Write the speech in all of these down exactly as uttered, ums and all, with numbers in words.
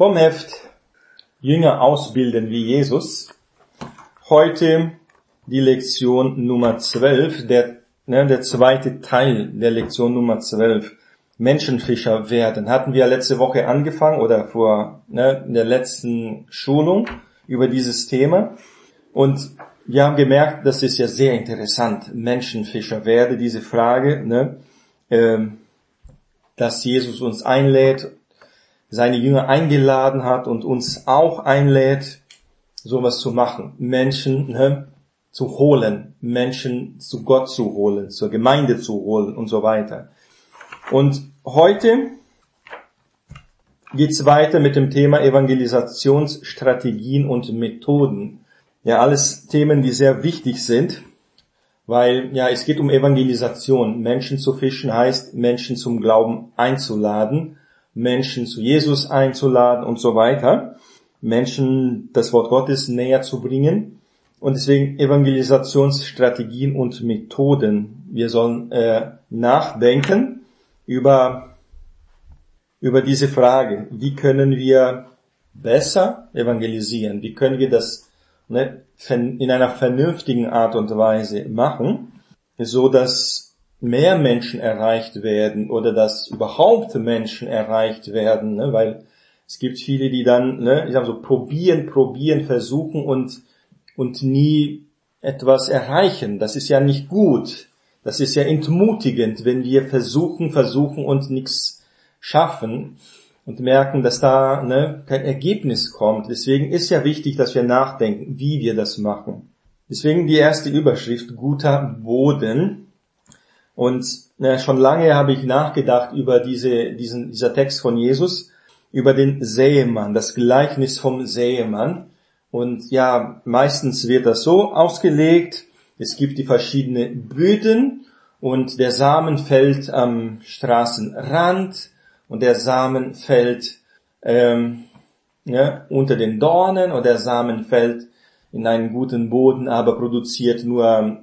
Vom Heft Jünger ausbilden wie Jesus. Heute die Lektion Nummer zwölf, der, ne, der zweite Teil der Lektion Nummer zwölf. Menschenfischer werden. Hatten wir letzte Woche angefangen oder vor ne, in der letzten Schulung über dieses Thema. Und wir haben gemerkt, das ist ja sehr interessant. Menschenfischer werde, diese Frage, ne, äh, dass Jesus uns einlädt, seine Jünger eingeladen hat und uns auch einlädt, sowas zu machen. Menschen ne, zu holen, Menschen zu Gott zu holen, zur Gemeinde zu holen und so weiter. Und heute geht's weiter mit dem Thema Evangelisationsstrategien und Methoden. Ja, alles Themen, die sehr wichtig sind, weil ja es geht um Evangelisation. Menschen zu fischen heißt, Menschen zum Glauben einzuladen, Menschen zu Jesus einzuladen und so weiter. Menschen das Wort Gottes näher zu bringen. Und deswegen Evangelisationsstrategien und Methoden. Wir sollen äh, nachdenken über über diese Frage. Wie können wir besser evangelisieren? Wie können wir das ne, in einer vernünftigen Art und Weise machen, so dass mehr Menschen erreicht werden oder dass überhaupt Menschen erreicht werden, ne? Weil es gibt viele, die dann, ne, ich sag so, probieren, probieren, versuchen und und nie etwas erreichen. Das ist ja nicht gut. Das ist ja entmutigend, wenn wir versuchen, versuchen und nichts schaffen und merken, dass da ne, kein Ergebnis kommt. Deswegen ist ja wichtig, dass wir nachdenken, wie wir das machen. Deswegen die erste Überschrift, guter Boden. Und na, schon lange habe ich nachgedacht über diese, diesen, dieser Text von Jesus, über den Säemann, das Gleichnis vom Säemann. Und ja, meistens wird das so ausgelegt, es gibt die verschiedenen Böden und der Samen fällt am Straßenrand und der Samen fällt ähm, ja, unter den Dornen und der Samen fällt in einen guten Boden, aber produziert nur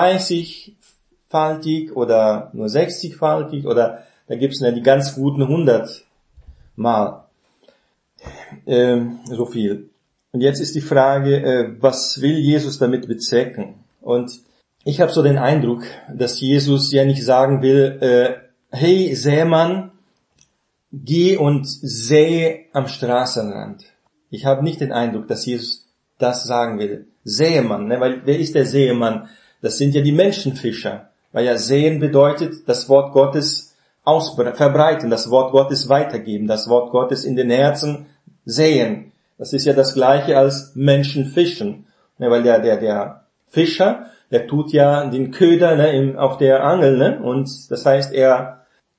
dreißigfaltig oder nur sechzigfaltig oder da gibt's ja die ganz guten hundert Mal ähm, so viel. Und jetzt ist die Frage, äh, was will Jesus damit bezwecken? Und ich habe so den Eindruck, dass Jesus ja nicht sagen will, äh, hey Sämann, geh und säe am Straßenrand. Ich habe nicht den Eindruck, dass Jesus das sagen will. Säemann, ne? Weil wer ist der Säemann? Das sind ja die Menschenfischer. Weil ja säen bedeutet, das Wort Gottes ausbre- verbreiten, das Wort Gottes weitergeben, das Wort Gottes in den Herzen säen. Das ist ja das Gleiche als Menschenfischen. Ne? Weil der, der, der Fischer, der tut ja den Köder ne, im, auf der Angel, ne? Und das heißt, er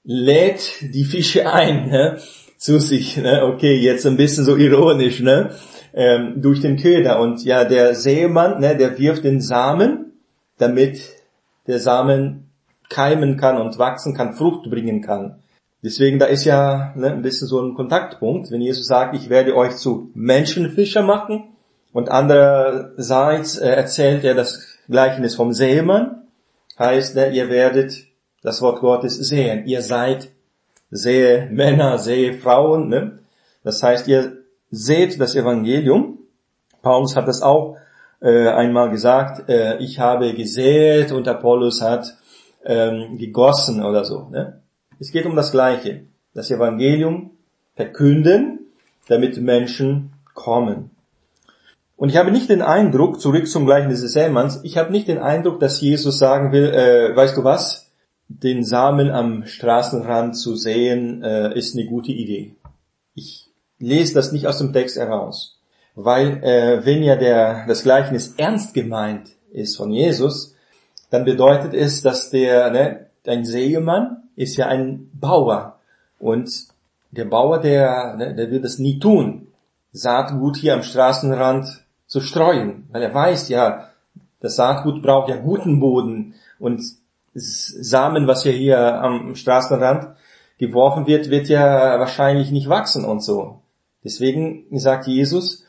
lädt die Fische ein, ne, zu sich, ne, okay, jetzt ein bisschen so ironisch, ne, ähm, durch den Köder. Und ja, der Sämann, ne, der wirft den Samen, damit der Samen keimen kann und wachsen kann, Frucht bringen kann. Deswegen, da ist ja ne, ein bisschen so ein Kontaktpunkt, wenn Jesus sagt, ich werde euch zu Menschenfischer machen, und andererseits äh, erzählt er das Gleichnis vom Sämann, heißt, ne, ihr werdet das Wort Gottes sehen. Ihr seid Sämänner, Säfrauen, ne? Das heißt, ihr seht das Evangelium. Paulus hat das auch äh, einmal gesagt, äh, ich habe gesät und Apollos hat ähm, gegossen oder so, ne? Es geht um das Gleiche. Das Evangelium verkünden, damit Menschen kommen. Und ich habe nicht den Eindruck, zurück zum Gleichnis des Sämanns, ich habe nicht den Eindruck, dass Jesus sagen will, äh, weißt du was? Den Samen am Straßenrand zu säen, äh, ist eine gute Idee. Ich lese das nicht aus dem Text heraus. Weil äh, wenn ja der das Gleichnis ernst gemeint ist von Jesus, dann bedeutet es, dass der ne, ein Säemann ist ja ein Bauer. Und der Bauer, der, ne, der will das nie tun, Saatgut hier am Straßenrand zu streuen. Weil er weiß ja, das Saatgut braucht ja guten Boden und Samen, was ja hier am Straßenrand geworfen wird, wird ja wahrscheinlich nicht wachsen und so. Deswegen sagt Jesus,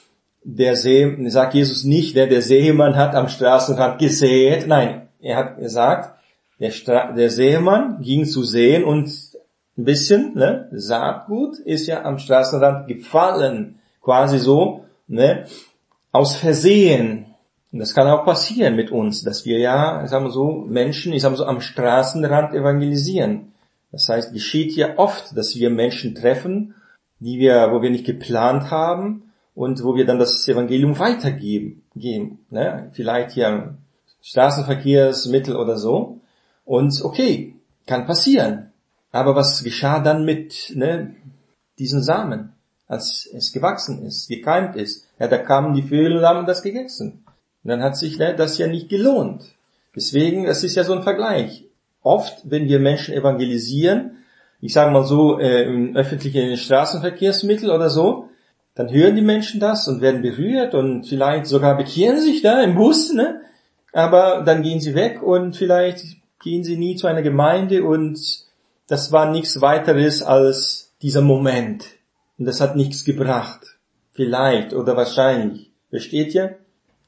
der See, sagt Jesus nicht, der, der Säemann hat am Straßenrand gesät. Nein, er hat gesagt, der, Stra- der Säemann ging zu säen und ein bisschen, ne, Saatgut ist ja am Straßenrand gefallen, quasi so, ne, aus Versehen. Und das kann auch passieren mit uns, dass wir ja, ich sag mal so, Menschen, ich sag mal so, am Straßenrand evangelisieren. Das heißt, geschieht ja oft, dass wir Menschen treffen, die wir, wo wir nicht geplant haben und wo wir dann das Evangelium weitergeben, geben, ne, vielleicht hier Straßenverkehrsmittel oder so. Und okay, kann passieren. Aber was geschah dann mit, ne, diesen Samen, als es gewachsen ist, gekeimt ist? Ja, da kamen die Vögel und haben das gegessen. Und dann hat sich, ne, das ja nicht gelohnt. Deswegen, das ist ja so ein Vergleich. Oft, wenn wir Menschen evangelisieren, ich sage mal so, äh, im öffentlichen Straßenverkehrsmittel oder so, dann hören die Menschen das und werden berührt und vielleicht sogar bekehren sich da im Bus, ne? Aber dann gehen sie weg und vielleicht gehen sie nie zu einer Gemeinde und das war nichts weiteres als dieser Moment. Und das hat nichts gebracht. Vielleicht oder wahrscheinlich. Versteht ihr?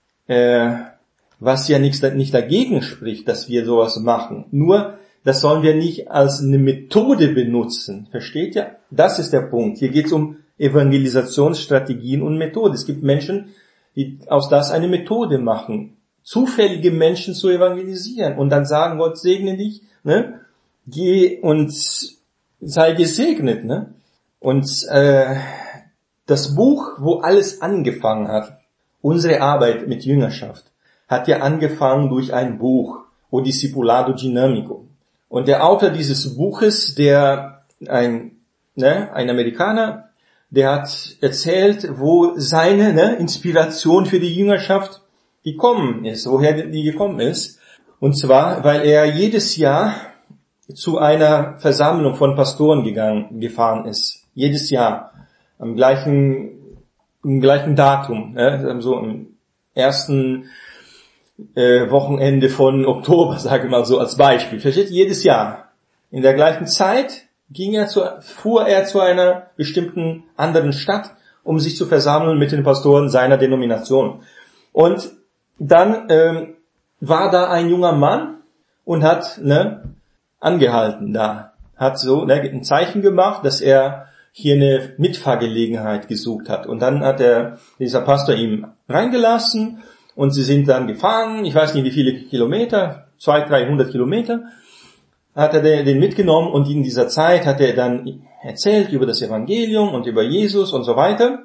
Äh, was ja nichts, nicht dagegen spricht, dass wir sowas machen. Nur, das sollen wir nicht als eine Methode benutzen. Versteht ihr? Das ist der Punkt. Hier geht es um Evangelisationsstrategien und Methoden. Es gibt Menschen, die aus das eine Methode machen, zufällige Menschen zu evangelisieren und dann sagen, Gott segne dich, ne? Geh und sei gesegnet, ne? Und äh, das Buch, wo alles angefangen hat, unsere Arbeit mit Jüngerschaft, hat ja angefangen durch ein Buch, O Discipulado Dinâmico. Und der Autor dieses Buches, der ein, ne, ein Amerikaner, der hat erzählt, wo seine, ne, Inspiration für die Jüngerschaft gekommen ist, woher die gekommen ist. Und zwar, weil er jedes Jahr zu einer Versammlung von Pastoren gegangen, gefahren ist. Jedes Jahr. Am gleichen, am gleichen Datum, ne, so am ersten äh, Wochenende von Oktober, sage ich mal so als Beispiel. Versteht? Jedes Jahr. In der gleichen Zeit ging er zu, fuhr er zu einer bestimmten anderen Stadt, um sich zu versammeln mit den Pastoren seiner Denomination. Und dann ähm, war da ein junger Mann und hat, ne, angehalten da, hat so, ne, ein Zeichen gemacht, dass er hier eine Mitfahrgelegenheit gesucht hat. Und dann hat der, dieser Pastor ihn reingelassen und sie sind dann gefahren, ich weiß nicht wie viele Kilometer, zweihundert, dreihundert Kilometer, hat er den mitgenommen und in dieser Zeit hat er dann erzählt über das Evangelium und über Jesus und so weiter.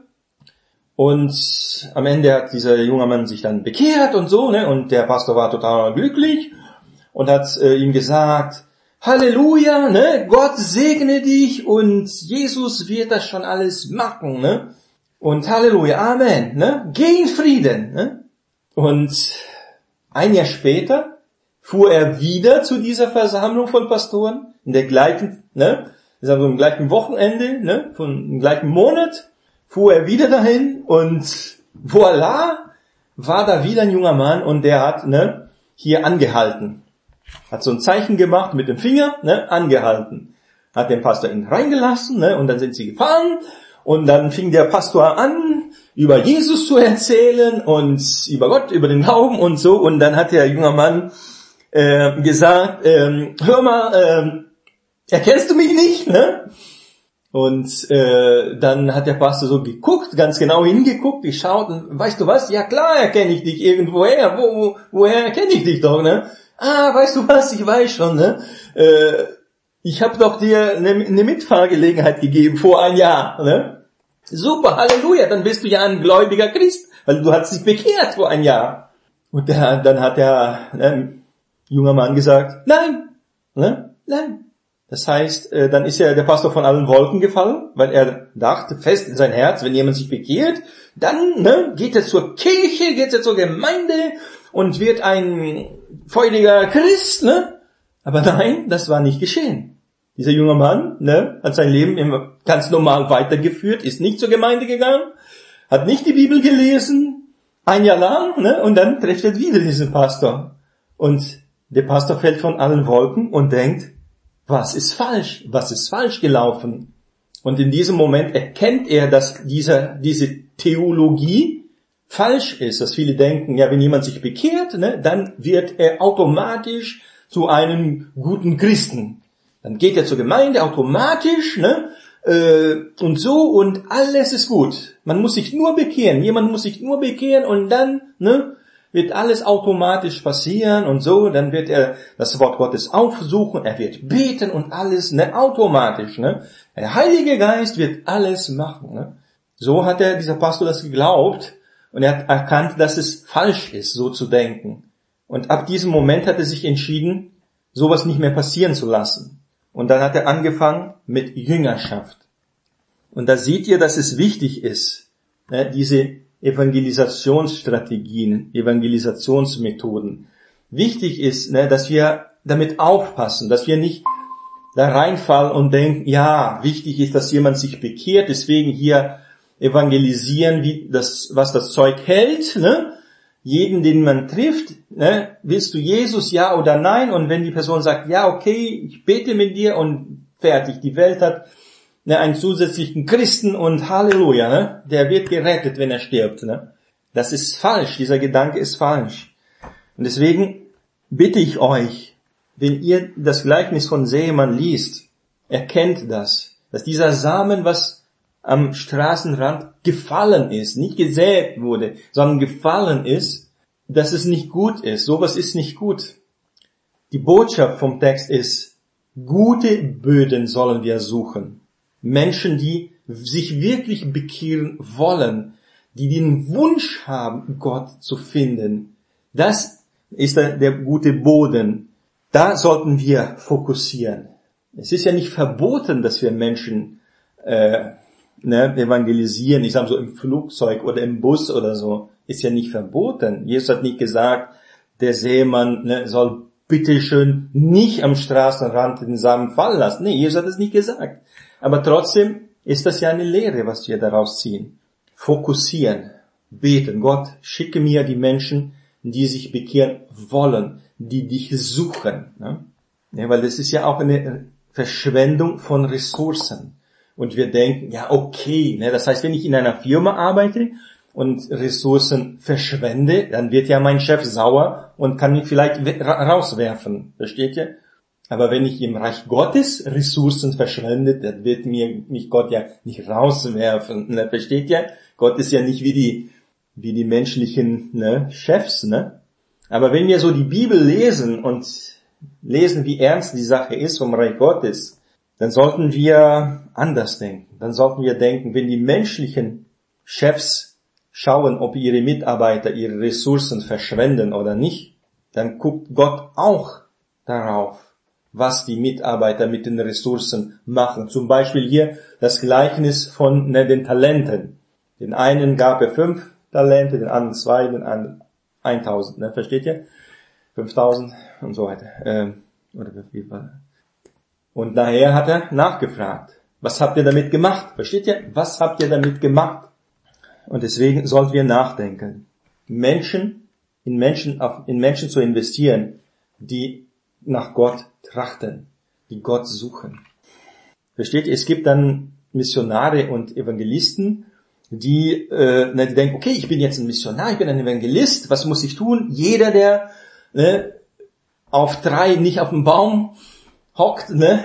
Und am Ende hat dieser junge Mann sich dann bekehrt und so, ne, und der Pastor war total glücklich und hat äh, ihm gesagt, Halleluja, ne, Gott segne dich und Jesus wird das schon alles machen, ne, und Halleluja, Amen, ne, geh in Frieden, ne. Und ein Jahr später fuhr er wieder zu dieser Versammlung von Pastoren, in der gleichen, ne, sagen wir, im gleichen Wochenende, ne, von im gleichen Monat, fuhr er wieder dahin und voilà, war da wieder ein junger Mann und der hat, ne, hier angehalten. Hat so ein Zeichen gemacht mit dem Finger, ne, angehalten. Hat den Pastor ihn reingelassen, ne, und dann sind sie gefahren und dann fing der Pastor an, über Jesus zu erzählen und über Gott, über den Glauben und so, und dann hat der junge Mann äh, gesagt, ähm, hör mal, äh, erkennst du mich nicht, ne? Und äh, dann hat der Pastor so geguckt, ganz genau hingeguckt, geschaut und weißt du was? Ja klar erkenne ich dich irgendwoher. Wo, wo, woher erkenne ich dich doch, ne? Ah, weißt du was? Ich weiß schon, ne? Äh, ich habe doch dir eine, eine Mitfahrgelegenheit gegeben vor ein Jahr, ne? Super, Halleluja, dann bist du ja ein gläubiger Christ, weil du hast dich bekehrt vor ein Jahr. Und der, dann hat der ne, junger Mann gesagt, nein, ne? Nein. Das heißt, dann ist ja der Pastor von allen Wolken gefallen, weil er dachte fest in sein Herz, wenn jemand sich bekehrt, dann ne, geht er zur Kirche, geht er zur Gemeinde und wird ein feuriger Christ, ne? Aber nein, das war nicht geschehen. Dieser junge Mann, ne, hat sein Leben immer ganz normal weitergeführt, ist nicht zur Gemeinde gegangen, hat nicht die Bibel gelesen, ein Jahr lang, ne, und dann trifft er wieder diesen Pastor. Und der Pastor fällt von allen Wolken und denkt, was ist falsch? Was ist falsch gelaufen? Und in diesem Moment erkennt er, dass dieser, diese Theologie falsch ist, dass viele denken, ja, wenn jemand sich bekehrt, ne, dann wird er automatisch zu einem guten Christen. Dann geht er zur Gemeinde automatisch, ne? Äh, und so, und alles ist gut. Man muss sich nur bekehren. Jemand muss sich nur bekehren und dann, ne, wird alles automatisch passieren und so. Dann wird er das Wort Gottes aufsuchen, er wird beten und alles, ne, automatisch, ne. Der Heilige Geist wird alles machen, ne. So hat er, dieser Pastor, das geglaubt und er hat erkannt, dass es falsch ist, so zu denken. Und ab diesem Moment hat er sich entschieden, sowas nicht mehr passieren zu lassen. Und dann hat er angefangen mit Jüngerschaft. Und da seht ihr, dass es wichtig ist, ne, diese Evangelisationsstrategien, Evangelisationsmethoden. Wichtig ist, ne, dass wir damit aufpassen, dass wir nicht da reinfallen und denken, ja, wichtig ist, dass jemand sich bekehrt, deswegen hier evangelisieren, wie das, was das Zeug hält, ne? Jeden, den man trifft, ne? Willst du Jesus, ja oder nein? Und wenn die Person sagt, ja, okay, ich bete mit dir und fertig, die Welt hat, ne, einen zusätzlichen Christen und Halleluja, ne? Der wird gerettet, wenn er stirbt, ne? Das ist falsch, dieser Gedanke ist falsch. Und deswegen bitte ich euch, wenn ihr das Gleichnis von Sämann liest, erkennt das, dass dieser Samen, was am Straßenrand gefallen ist, nicht gesät wurde, sondern gefallen ist, dass es nicht gut ist. Sowas ist nicht gut. Die Botschaft vom Text ist, gute Böden sollen wir suchen. Menschen, die sich wirklich bekehren wollen, die den Wunsch haben, Gott zu finden. Das ist der, der gute Boden. Da sollten wir fokussieren. Es ist ja nicht verboten, dass wir Menschen äh, ne, evangelisieren. Ich sage so im Flugzeug oder im Bus oder so. Ist ja nicht verboten. Jesus hat nicht gesagt, der Sämann, ne, soll bitteschön nicht am Straßenrand den Samen fallen lassen. Nee, Jesus hat es nicht gesagt. Aber trotzdem ist das ja eine Lehre, was wir daraus ziehen. Fokussieren, beten. Gott, schicke mir die Menschen, die sich bekehren wollen, die dich suchen. Ne? Ja, weil das ist ja auch eine Verschwendung von Ressourcen. Und wir denken, ja okay, ne, das heißt, wenn ich in einer Firma arbeite und Ressourcen verschwende, dann wird ja mein Chef sauer und kann mich vielleicht rauswerfen. Versteht ihr? Aber wenn ich im Reich Gottes Ressourcen verschwende, dann wird mir mich Gott ja nicht rauswerfen. Ne? Versteht ihr? Gott ist ja nicht wie die wie die menschlichen, ne, Chefs. Ne? Aber wenn wir so die Bibel lesen und lesen, wie ernst die Sache ist vom Reich Gottes, dann sollten wir anders denken. Dann sollten wir denken, wenn die menschlichen Chefs schauen, ob ihre Mitarbeiter ihre Ressourcen verschwenden oder nicht, dann guckt Gott auch darauf, was die Mitarbeiter mit den Ressourcen machen. Zum Beispiel hier das Gleichnis von, ne, den Talenten. Den einen gab er fünf Talente, den anderen zwei, den anderen eintausend. Ne, versteht ihr? fünftausend und so weiter. Ähm, oder wie war das? Und nachher hat er nachgefragt. Was habt ihr damit gemacht? Versteht ihr? Was habt ihr damit gemacht? Und deswegen sollten wir nachdenken. Menschen, in Menschen, in Menschen zu investieren, die nach Gott trachten, die Gott suchen. Versteht ihr? Es gibt dann Missionare und Evangelisten, die, äh, die denken, okay, ich bin jetzt ein Missionar, ich bin ein Evangelist, was muss ich tun? Jeder, der ne, auf drei nicht auf dem Baum hockt, ne,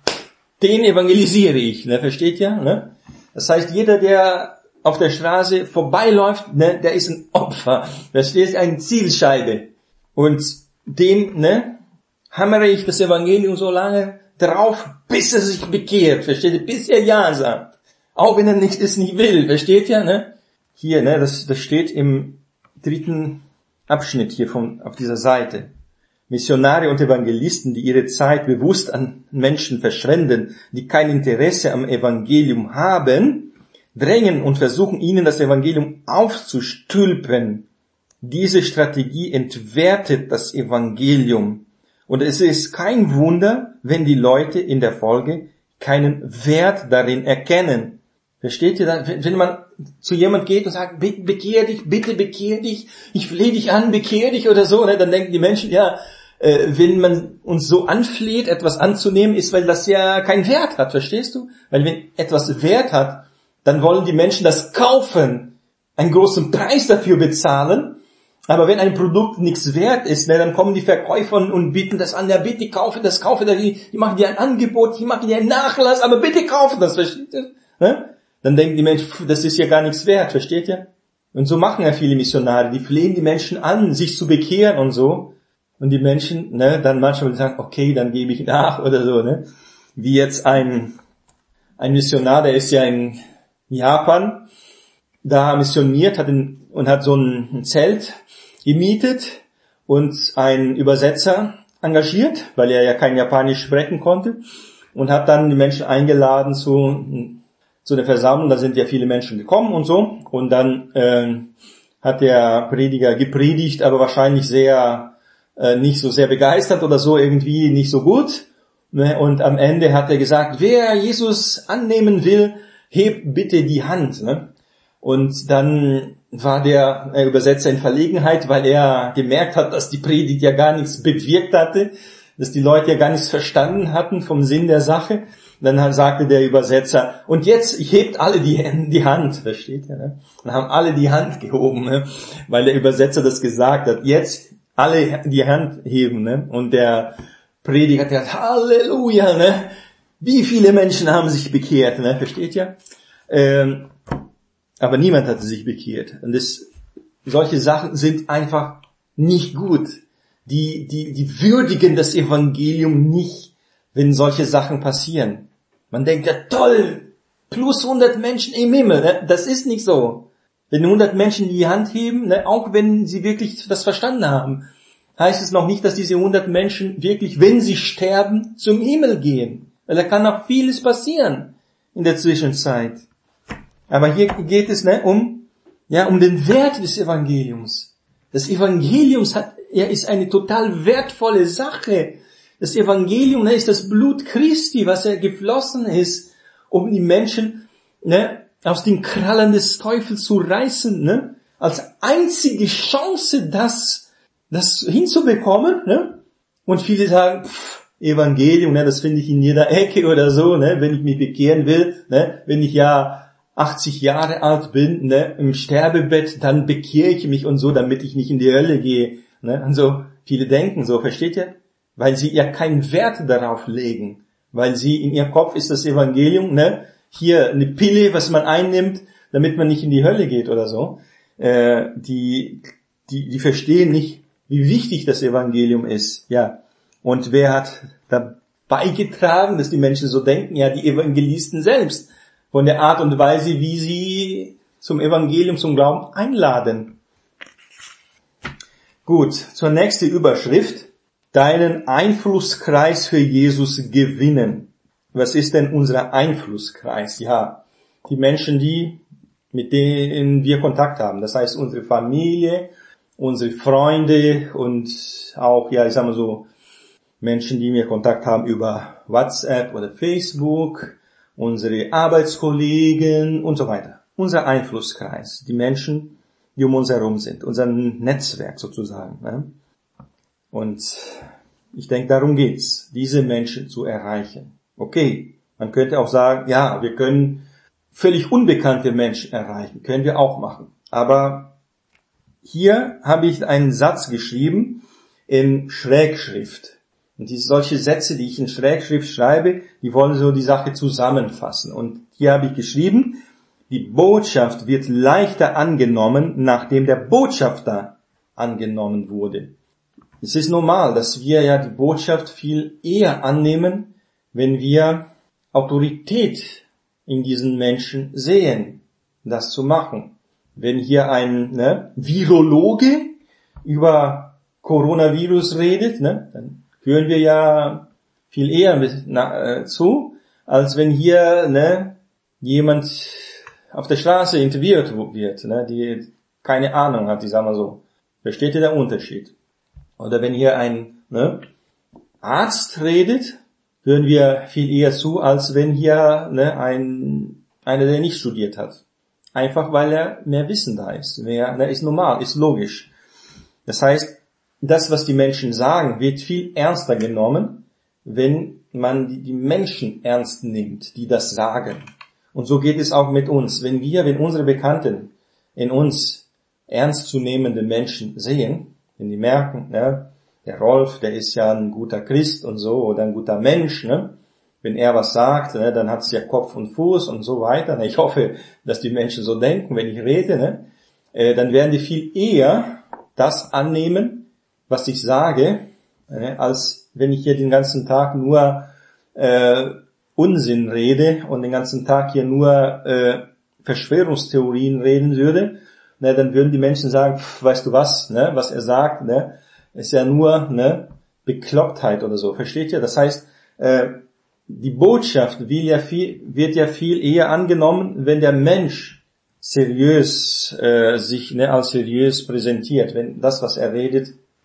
den evangelisiere ich, ne, versteht ihr? Ne? Das heißt, jeder, der auf der Straße vorbeiläuft, ne, der ist ein Opfer, versteht ihr? Eine Zielscheibe. Und dem, ne, hammere ich das Evangelium so lange drauf, bis er sich bekehrt, versteht ihr? Bis er Ja sagt. Auch wenn er nicht, es nicht will, versteht ihr? Ne? Hier, ne, das, das steht im dritten Abschnitt hier von, auf dieser Seite. Missionare und Evangelisten, die ihre Zeit bewusst an Menschen verschwenden, die kein Interesse am Evangelium haben, drängen und versuchen, ihnen das Evangelium aufzustülpen. Diese Strategie entwertet das Evangelium. Und es ist kein Wunder, wenn die Leute in der Folge keinen Wert darin erkennen. Versteht ihr das? Wenn man zu jemand geht und sagt, bekehr dich, bitte bekehr dich, ich flehe dich an, bekehr dich oder so, dann denken die Menschen, ja, wenn man uns so anfleht, etwas anzunehmen, ist, weil das ja keinen Wert hat, verstehst du? Weil wenn etwas Wert hat, dann wollen die Menschen das kaufen, einen großen Preis dafür bezahlen Aber wenn ein Produkt nichts wert ist, ne, dann kommen die Verkäufer und bieten das an, ja bitte kaufe das, kaufe das, die, die machen dir ein Angebot, die machen dir einen Nachlass, aber bitte kaufe das, versteht ihr? Ne? Dann denken die Menschen, pff, das ist ja gar nichts wert, versteht ihr? Und so machen ja viele Missionare, die flehen die Menschen an, sich zu bekehren und so. Und die Menschen, ne, dann manchmal sagen, okay, dann gebe ich nach oder so, ne. Wie jetzt ein, ein Missionar, der ist ja in Japan, da missioniert hat in, und hat so ein Zelt gemietet und einen Übersetzer engagiert, weil er ja kein Japanisch sprechen konnte, und hat dann die Menschen eingeladen zu, zu der Versammlung. Da sind ja viele Menschen gekommen und so, und dann äh, hat der Prediger gepredigt, aber wahrscheinlich sehr äh, nicht so sehr begeistert oder so, irgendwie nicht so gut, ne? Und am Ende hat er gesagt, wer Jesus annehmen will, hebt bitte die Hand, ne? Und dann war der Übersetzer in Verlegenheit, weil er gemerkt hat, dass die Predigt ja gar nichts bewirkt hatte, dass die Leute ja gar nichts verstanden hatten vom Sinn der Sache. Dann sagte der Übersetzer, und jetzt hebt alle die, die Hand, versteht ihr, ne? Dann haben alle die Hand gehoben, ne? Weil der Übersetzer das gesagt hat, jetzt alle die Hand heben, ne? Und der Prediger hat gesagt, Halleluja, ne? Wie viele Menschen haben sich bekehrt, ne? Versteht ihr? Ähm, Aber niemand hatte sich bekehrt. Und das, solche Sachen sind einfach nicht gut. Die, die, die würdigen das Evangelium nicht, wenn solche Sachen passieren. Man denkt, ja toll, plus hundert Menschen im Himmel. Ne? Das ist nicht so. Wenn hundert Menschen die Hand heben, ne, auch wenn sie wirklich das verstanden haben, heißt es noch nicht, dass diese hundert Menschen wirklich, wenn sie sterben, zum Himmel gehen. Weil da kann noch vieles passieren in der Zwischenzeit. Aber hier geht es ne, um, ja, um den Wert des Evangeliums. Das Evangelium hat, ja, ist eine total wertvolle Sache. Das Evangelium ne, ist das Blut Christi, was ja geflossen ist, um die Menschen ne, aus den Krallen des Teufels zu reißen, ne, als einzige Chance, das, das hinzubekommen. Ne? Und viele sagen, pff, Evangelium, ne, das finde ich in jeder Ecke oder so, ne, wenn ich mich bekehren will, ne, wenn ich ja achtzig Jahre alt bin, ne, im Sterbebett, dann bekehre ich mich und so, damit ich nicht in die Hölle gehe. Ne? Und so, viele denken so, versteht ihr? Weil sie ja keinen Wert darauf legen. Weil sie, in ihrem Kopf ist das Evangelium, ne, hier eine Pille, was man einnimmt, damit man nicht in die Hölle geht oder so. Äh, die, die, die verstehen nicht, wie wichtig das Evangelium ist. Ja. Und wer hat da beigetragen, dass die Menschen so denken? Ja, die Evangelisten selbst. Von der Art und Weise, wie sie zum Evangelium, zum Glauben einladen. Gut, zur nächsten Überschrift. Deinen Einflusskreis für Jesus gewinnen. Was ist denn unser Einflusskreis? Ja, die Menschen, die, mit denen wir Kontakt haben. Das heißt, unsere Familie, unsere Freunde und auch, ja, ich sag mal so, Menschen, die wir Kontakt haben über WhatsApp oder Facebook, unsere Arbeitskollegen und so weiter. Unser Einflusskreis, die Menschen, die um uns herum sind, unser Netzwerk sozusagen. Ne? Und ich denke, darum geht's, diese Menschen zu erreichen. Okay, man könnte auch sagen, ja, wir können völlig unbekannte Menschen erreichen, können wir auch machen. Aber hier habe ich einen Satz geschrieben in Schrägschrift. Und diese solche Sätze, die ich in Schrägschrift schreibe, die wollen so die Sache zusammenfassen. Und hier habe ich geschrieben, die Botschaft wird leichter angenommen, nachdem der Botschafter angenommen wurde. Es ist normal, dass wir ja die Botschaft viel eher annehmen, wenn wir Autorität in diesen Menschen sehen, das zu machen. Wenn hier ein ne, Virologe über Coronavirus redet, ne, dann hören wir ja viel eher mit, na, äh, zu, als wenn hier ne, jemand auf der Straße interviewt wird, ne, die keine Ahnung hat, ich sag mal so. Versteht ihr den Unterschied? Oder wenn hier ein ne, Arzt redet, hören wir viel eher zu, als wenn hier ne, ein einer, der nicht studiert hat. Einfach weil er mehr Wissen da ist. Mehr, ne, ist normal, ist logisch. Das heißt, das, was die Menschen sagen, wird viel ernster genommen, wenn man die, die Menschen ernst nimmt, die das sagen. Und so geht es auch mit uns. Wenn wir, wenn unsere Bekannten in uns ernstzunehmende Menschen sehen, wenn die merken, ne, der Rolf, der ist ja ein guter Christ und so, oder ein guter Mensch, ne, wenn er was sagt, ne, dann hat's ja Kopf und Fuß und so weiter. Ich hoffe, dass die Menschen so denken, wenn ich rede, ne, äh, dann werden die viel eher das annehmen, was ich sage, ne, als wenn ich hier den ganzen Tag nur äh, Unsinn rede und den ganzen Tag hier nur äh, Verschwörungstheorien reden würde. Ne, dann würden die Menschen sagen, pff, weißt du was, ne, was er sagt, ne, ist ja nur ne Beklopptheit oder so. Versteht ihr? Das heißt, äh, die Botschaft will ja viel, wird ja viel eher angenommen, wenn der Mensch seriös äh, sich ne, als seriös präsentiert, wenn das, was er redet,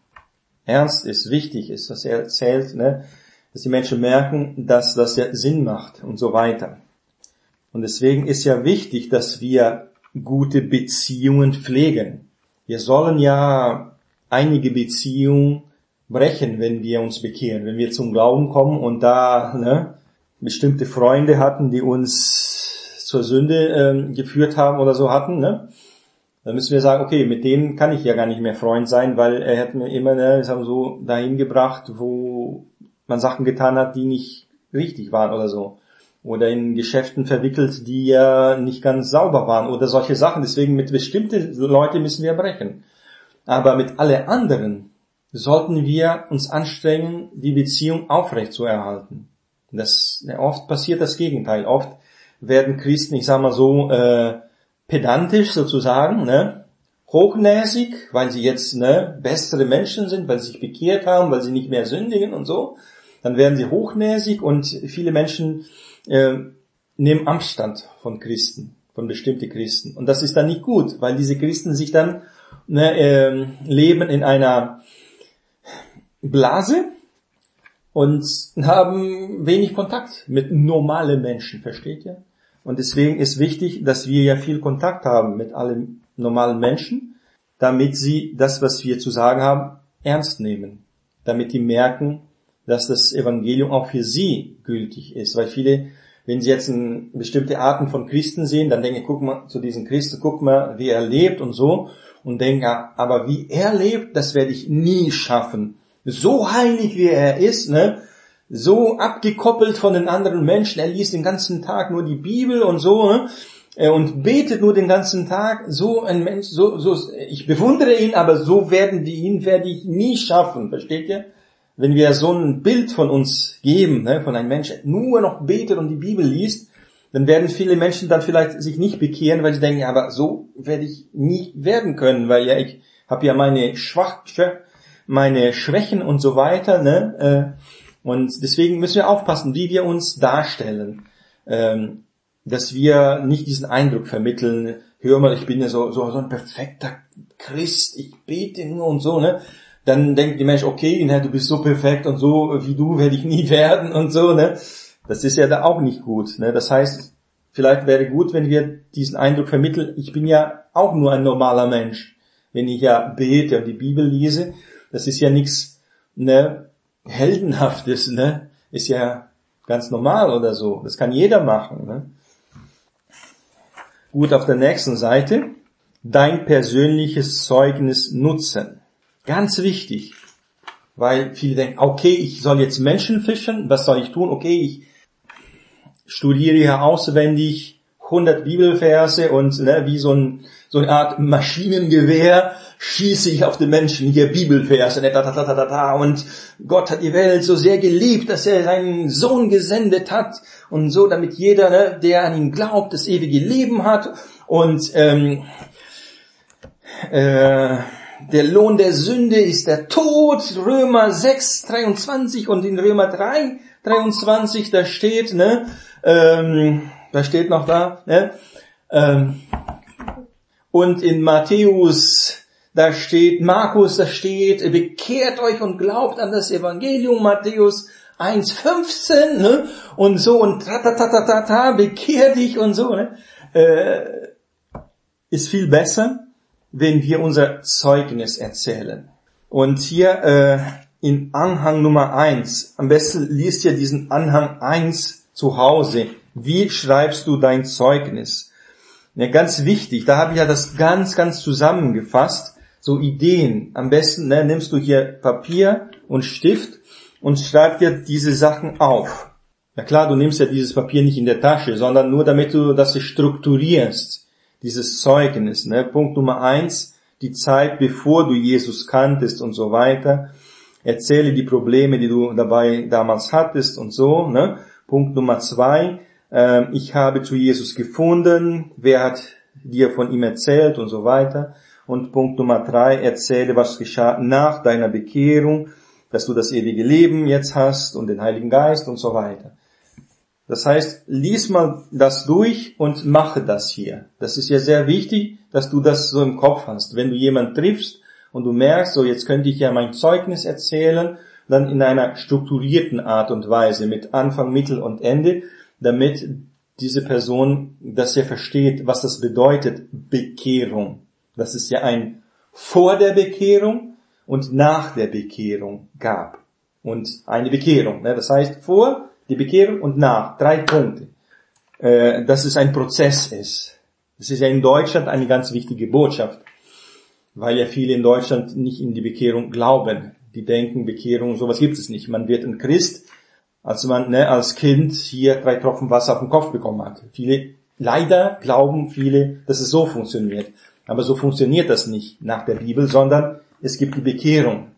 ernst ist, wichtig ist, was er erzählt, ne, dass die Menschen merken, dass das ja Sinn macht und so weiter. Und deswegen ist ja wichtig, dass wir gute Beziehungen pflegen. Wir sollen ja einige Beziehungen brechen, wenn wir uns bekehren, wenn wir zum Glauben kommen und da ne, bestimmte Freunde hatten, die uns zur Sünde äh, geführt haben oder so hatten, ne? Dann müssen wir sagen, okay, mit dem kann ich ja gar nicht mehr Freund sein, weil er hat mir immer ne, so dahin gebracht, wo man Sachen getan hat, die nicht richtig waren oder so. Oder in Geschäften verwickelt, die ja nicht ganz sauber waren oder solche Sachen. Deswegen mit bestimmten Leuten müssen wir brechen. Aber mit alle anderen sollten wir uns anstrengen, die Beziehung aufrecht zu erhalten. Das, ja, oft passiert das Gegenteil. Oft werden Christen, ich sag mal so, äh, pedantisch sozusagen, ne, hochnäsig, weil sie jetzt ne bessere Menschen sind, weil sie sich bekehrt haben, weil sie nicht mehr sündigen und so. Dann werden sie hochnäsig und viele Menschen äh, nehmen Abstand von Christen, von bestimmten Christen. Und das ist dann nicht gut, weil diese Christen sich dann ne, äh, leben in einer Blase und haben wenig Kontakt mit normalen Menschen, versteht ihr? Und deswegen ist wichtig, dass wir ja viel Kontakt haben mit allen normalen Menschen, damit sie das, was wir zu sagen haben, ernst nehmen. Damit die merken, dass das Evangelium auch für sie gültig ist. Weil viele, wenn sie jetzt eine bestimmte Arten von Christen sehen, dann denken, guck mal zu diesen Christen, guck mal, wie er lebt und so. Und denken, aber wie er lebt, das werde ich nie schaffen. So heilig wie er ist, ne? So abgekoppelt von den anderen Menschen, er liest den ganzen Tag nur die Bibel und so, ne? Und betet nur den ganzen Tag, so ein Mensch, so, so, ich bewundere ihn, aber so werden die ihn, werde ich nie schaffen, versteht ihr? Wenn wir so ein Bild von uns geben, ne, von einem Menschen, nur noch betet und die Bibel liest, dann werden viele Menschen dann vielleicht sich nicht bekehren, weil sie denken, ja, aber so werde ich nie werden können, weil ja, ich habe ja meine Schwach, meine Schwächen und so weiter, ne, und deswegen müssen wir aufpassen, wie wir uns darstellen, dass wir nicht diesen Eindruck vermitteln, hör mal, ich bin ja so, so, so ein perfekter Christ, ich bete nur und so, ne. Dann denkt die Mensch, okay, ne, du bist so perfekt und so wie du werde ich nie werden und so, ne. Das ist ja da auch nicht gut, ne. Das heißt, vielleicht wäre gut, wenn wir diesen Eindruck vermitteln, ich bin ja auch nur ein normaler Mensch, wenn ich ja bete und die Bibel lese. Das ist ja nichts, ne, Heldenhaftes, ne, ist ja ganz normal oder so. Das kann jeder machen, ne. Gut, auf der nächsten Seite, dein persönliches Zeugnis nutzen. Ganz wichtig, weil viele denken, okay, ich soll jetzt Menschen fischen, was soll ich tun? Okay, ich studiere hier auswendig hundert Bibelverse und ne, wie so, ein, so eine Art Maschinengewehr schieße ich auf den Menschen hier Bibelverse, ne, da, da, da, da, da, und Gott hat die Welt so sehr geliebt, dass er seinen Sohn gesendet hat und so, damit jeder, ne, der an ihn glaubt, das ewige Leben hat und ähm, äh, der Lohn der Sünde ist der Tod, Römer sechs, dreiundzwanzig und in Römer drei, dreiundzwanzig, da steht, ne, ähm, da steht noch da, ne, ähm, und in Matthäus, da steht, Markus, da steht, bekehrt euch und glaubt an das Evangelium, Matthäus eins, fünfzehn, ne, und so, und ta ta ta ta ta, ta bekehr dich und so, ne, äh, ist viel besser, wenn wir unser Zeugnis erzählen. Und hier äh, in Anhang Nummer eins, am besten liest ihr diesen Anhang eins zu Hause. Wie schreibst du dein Zeugnis? Ja, ganz wichtig, da habe ich ja das ganz, ganz zusammengefasst, so Ideen. Am besten ne, nimmst du hier Papier und Stift und schreib dir diese Sachen auf. Ja klar, du nimmst ja dieses Papier nicht in der Tasche, sondern nur damit du das strukturierst, dieses Zeugnis. Ne? Punkt Nummer eins, die Zeit, bevor du Jesus kanntest und so weiter. Erzähle die Probleme, die du dabei damals hattest und so. Ne? Punkt Nummer zwei, äh, ich habe zu Jesus gefunden, wer hat dir von ihm erzählt und so weiter. Und Punkt Nummer drei, erzähle, was geschah nach deiner Bekehrung, dass du das ewige Leben jetzt hast und den Heiligen Geist und so weiter. Das heißt, lies mal das durch und mache das hier. Das ist ja sehr wichtig, dass du das so im Kopf hast. Wenn du jemanden triffst und du merkst, so jetzt könnte ich ja mein Zeugnis erzählen, dann in einer strukturierten Art und Weise mit Anfang, Mittel und Ende, damit diese Person das ja versteht, was das bedeutet, Bekehrung. Das ist ja ein vor der Bekehrung und nach der Bekehrung gab. Und eine Bekehrung. Das heißt, vor die Bekehrung und nach. Drei Punkte. Äh, dass es ein Prozess ist. Das ist ja in Deutschland eine ganz wichtige Botschaft. Weil ja viele in Deutschland nicht in die Bekehrung glauben. Die denken, Bekehrung, sowas gibt es nicht. Man wird ein Christ, als man ne, als Kind hier drei Tropfen Wasser auf den Kopf bekommen hat. Viele, leider glauben viele, dass es so funktioniert. Aber so funktioniert das nicht nach der Bibel, sondern es gibt die Bekehrung.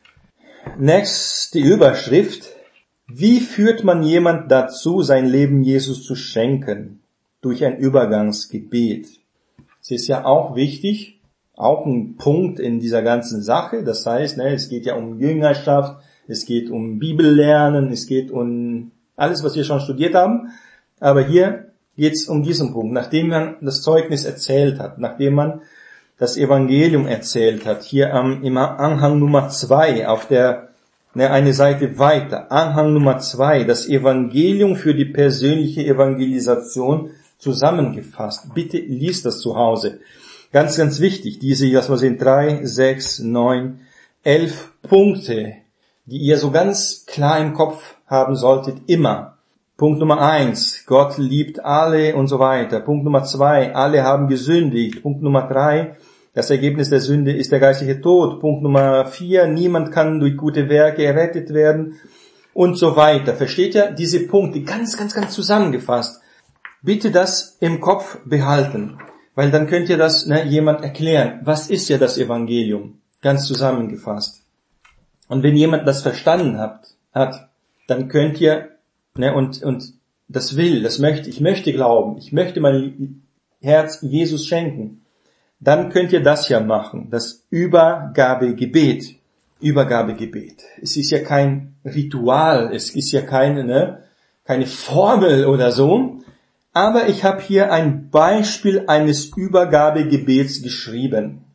Nächste Überschrift. Wie führt man jemand dazu, sein Leben Jesus zu schenken? Durch ein Übergangsgebet. Es ist ja auch wichtig, auch ein Punkt in dieser ganzen Sache. Das heißt, ne, es geht ja um Jüngerschaft, es geht um Bibellernen, es geht um alles, was wir schon studiert haben. Aber hier geht es um diesen Punkt. Nachdem man das Zeugnis erzählt hat, nachdem man das Evangelium erzählt hat, hier am, im Anhang Nummer zwei auf der Ne, eine Seite weiter, Anhang Nummer zwei, das Evangelium für die persönliche Evangelisation zusammengefasst. Bitte liest das zu Hause. Ganz, ganz wichtig, diese, das wir sehen, drei, sechs, neun, elf Punkte, die ihr so ganz klar im Kopf haben solltet, immer. Punkt Nummer eins, Gott liebt alle und so weiter. Punkt Nummer zwei, alle haben gesündigt. Punkt Nummer drei, das Ergebnis der Sünde ist der geistliche Tod. Punkt Nummer vier, niemand kann durch gute Werke errettet werden und so weiter. Versteht ihr? Diese Punkte ganz, ganz, ganz zusammengefasst. Bitte das im Kopf behalten, weil dann könnt ihr das ne, jemand erklären. Was ist ja das Evangelium? Ganz zusammengefasst. Und wenn jemand das verstanden hat, hat dann könnt ihr, ne, und, und das will, das möchte, ich möchte glauben, ich möchte mein Herz Jesus schenken. Dann könnt ihr das ja machen, das Übergabegebet. Übergabegebet. Es ist ja kein Ritual, es ist ja keine, ne, keine Formel oder so, aber ich habe hier ein Beispiel eines Übergabegebets geschrieben.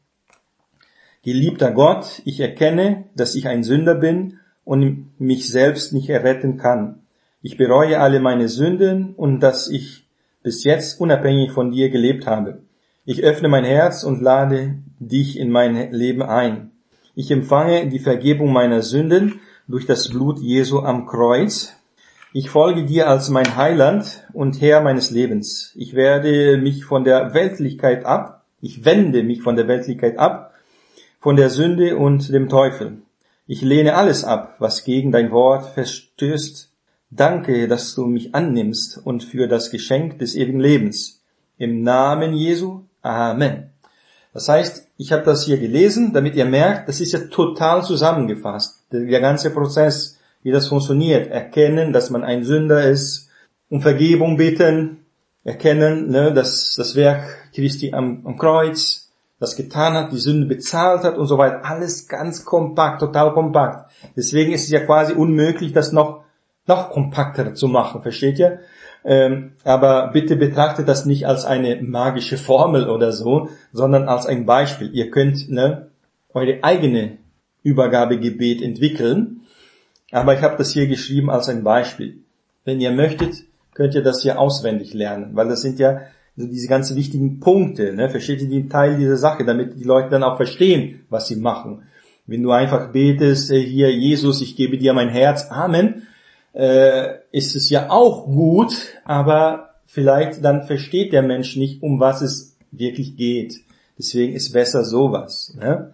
Geliebter Gott, ich erkenne, dass ich ein Sünder bin und mich selbst nicht erretten kann. Ich bereue alle meine Sünden und dass ich bis jetzt unabhängig von dir gelebt habe. Ich öffne mein Herz und lade dich in mein Leben ein. Ich empfange die Vergebung meiner Sünden durch das Blut Jesu am Kreuz. Ich folge dir als mein Heiland und Herr meines Lebens. Ich werde mich von der Weltlichkeit ab, ich wende mich von der Weltlichkeit ab, von der Sünde und dem Teufel. Ich lehne alles ab, was gegen dein Wort verstößt. Danke, dass du mich annimmst und für das Geschenk des ewigen Lebens. Im Namen Jesu. Amen. Das heißt, ich habe das hier gelesen, damit ihr merkt, das ist ja total zusammengefasst. Der ganze Prozess, wie das funktioniert. Erkennen, dass man ein Sünder ist, um Vergebung bitten, erkennen, ne, dass das Werk Christi am, am Kreuz das getan hat, die Sünde bezahlt hat und so weiter. Alles ganz kompakt, total kompakt. Deswegen ist es ja quasi unmöglich, das noch noch kompakter zu machen, versteht ihr? Ähm, aber bitte betrachtet das nicht als eine magische Formel oder so, sondern als ein Beispiel. Ihr könnt ne, eure eigene Übergabegebet entwickeln, aber ich habe das hier geschrieben als ein Beispiel. Wenn ihr möchtet, könnt ihr das hier auswendig lernen, weil das sind ja diese ganzen wichtigen Punkte, ne? Versteht ihr den Teil dieser Sache, damit die Leute dann auch verstehen, was sie machen. Wenn du einfach betest, hier Jesus, ich gebe dir mein Herz, Amen, äh, ist es ja auch gut, aber vielleicht dann versteht der Mensch nicht, um was es wirklich geht. Deswegen ist besser sowas. Ne?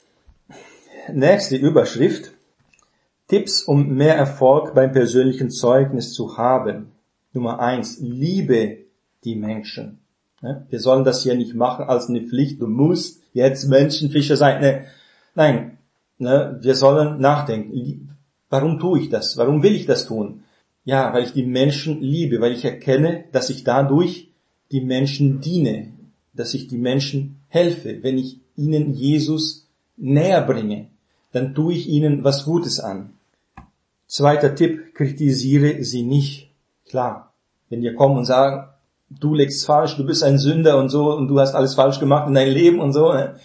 Nächste Überschrift. Tipps, um mehr Erfolg beim persönlichen Zeugnis zu haben. Nummer eins, liebe die Menschen. Ne? Wir sollen das hier nicht machen als eine Pflicht. Du musst jetzt Menschenfischer sein. Ne? Nein, ne? Wir sollen nachdenken. Warum tue ich das? Warum will ich das tun? Ja, weil ich die Menschen liebe, weil ich erkenne, dass ich dadurch die Menschen diene, dass ich die Menschen helfe. Wenn ich ihnen Jesus näher bringe, dann tue ich ihnen was Gutes an. Zweiter Tipp, kritisiere sie nicht. Klar, wenn wir kommen und sagen, du legst falsch, du bist ein Sünder und so und du hast alles falsch gemacht in deinem Leben und so, ne?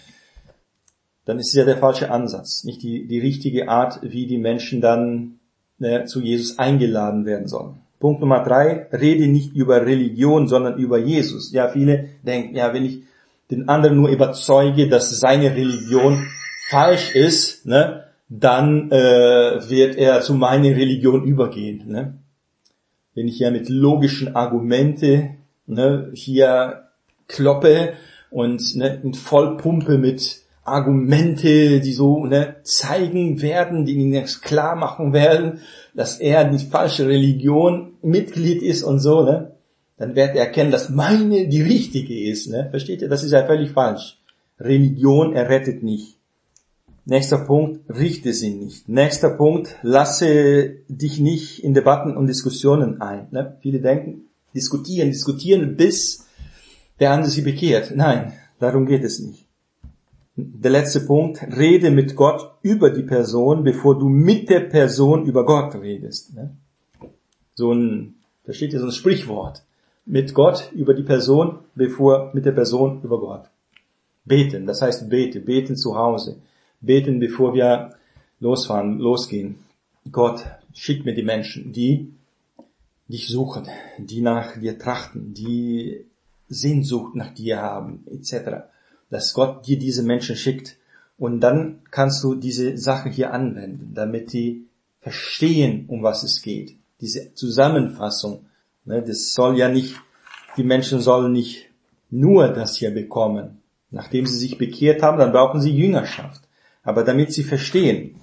Dann ist es ja der falsche Ansatz, nicht die, die richtige Art, wie die Menschen dann ne, zu Jesus eingeladen werden sollen. Punkt Nummer drei, rede nicht über Religion, sondern über Jesus. Ja, viele denken, ja, wenn ich den anderen nur überzeuge, dass seine Religion falsch ist, ne, dann äh, wird er zu meiner Religion übergehen. Ne? Wenn ich ja mit logischen Argumente ne, hier kloppe und ne, voll pumpe mit Argumente, die so ne, zeigen werden, die ihnen klar machen werden, dass er die falsche Religion Mitglied ist und so, ne, dann wird er erkennen, dass meine die richtige ist. Ne? Versteht ihr? Das ist ja völlig falsch. Religion errettet nicht. Nächster Punkt, richte sie nicht. Nächster Punkt, lasse dich nicht in Debatten und Diskussionen ein. Ne? Viele denken, diskutieren, diskutieren, bis der andere sie bekehrt. Nein, darum geht es nicht. Der letzte Punkt, rede mit Gott über die Person, bevor du mit der Person über Gott redest. Ne? So ein, da steht ja so ein Sprichwort. Mit Gott über die Person, bevor mit der Person über Gott. Beten, das heißt bete, beten zu Hause. Beten, bevor wir losfahren, losgehen. Gott, schick mir die Menschen, die dich suchen, die nach dir trachten, die Sehnsucht nach dir haben, et cetera. Dass Gott dir diese Menschen schickt. Und dann kannst du diese Sache hier anwenden, damit die verstehen, um was es geht. Diese Zusammenfassung, ne, das soll ja nicht, die Menschen sollen nicht nur das hier bekommen. Nachdem sie sich bekehrt haben, dann brauchen sie Jüngerschaft. Aber damit sie verstehen.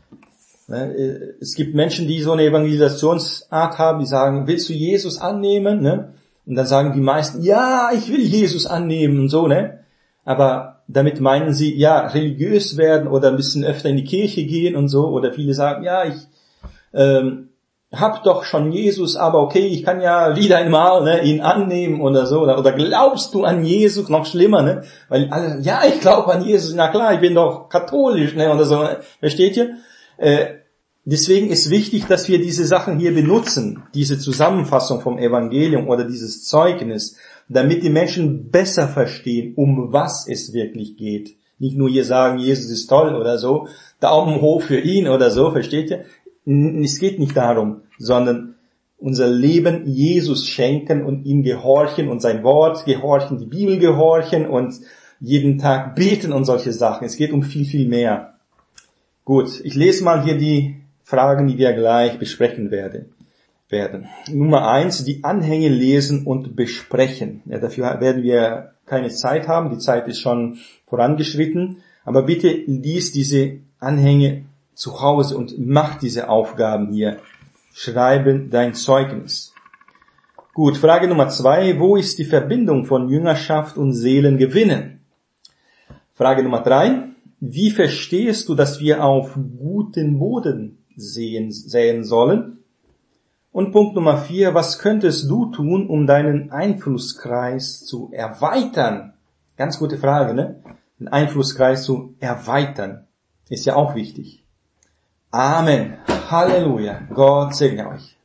Ne, es gibt Menschen, die so eine Evangelisationsart haben, die sagen, willst du Jesus annehmen? Ne? Und dann sagen die meisten, ja, ich will Jesus annehmen und so, ne? Aber damit meinen sie, ja, religiös werden oder ein bisschen öfter in die Kirche gehen und so. Oder viele sagen, ja, ich ähm, hab doch schon Jesus, aber okay, ich kann ja wieder einmal ne, ihn annehmen oder so. Oder, oder glaubst du an Jesus? Noch schlimmer, ne? Weil alle, ja, ich glaube an Jesus. Na klar, ich bin doch katholisch, ne? Oder so. Versteht ihr? Äh, deswegen ist wichtig, dass wir diese Sachen hier benutzen, diese Zusammenfassung vom Evangelium oder dieses Zeugnis, damit die Menschen besser verstehen, um was es wirklich geht. Nicht nur hier sagen, Jesus ist toll oder so, Daumen hoch für ihn oder so, versteht ihr? Es geht nicht darum, sondern unser Leben Jesus schenken und ihm gehorchen und sein Wort gehorchen, die Bibel gehorchen und jeden Tag beten und solche Sachen. Es geht um viel, viel mehr. Gut, ich lese mal hier die Fragen, die wir gleich besprechen werden. werden. Nummer eins, die Anhänge lesen und besprechen. Ja, dafür werden wir keine Zeit haben, die Zeit ist schon vorangeschritten, aber bitte lies diese Anhänge zu Hause und mach diese Aufgaben hier. Schreibe dein Zeugnis. Gut, Frage Nummer zwei, wo ist die Verbindung von Jüngerschaft und Seelengewinnen? Frage Nummer drei, wie verstehst du, dass wir auf guten Boden sehen, säen sollen? Und Punkt Nummer vier, was könntest du tun, um deinen Einflusskreis zu erweitern? Ganz gute Frage, ne? Den Einflusskreis zu erweitern. Ist ja auch wichtig. Amen. Halleluja. Gott segne euch.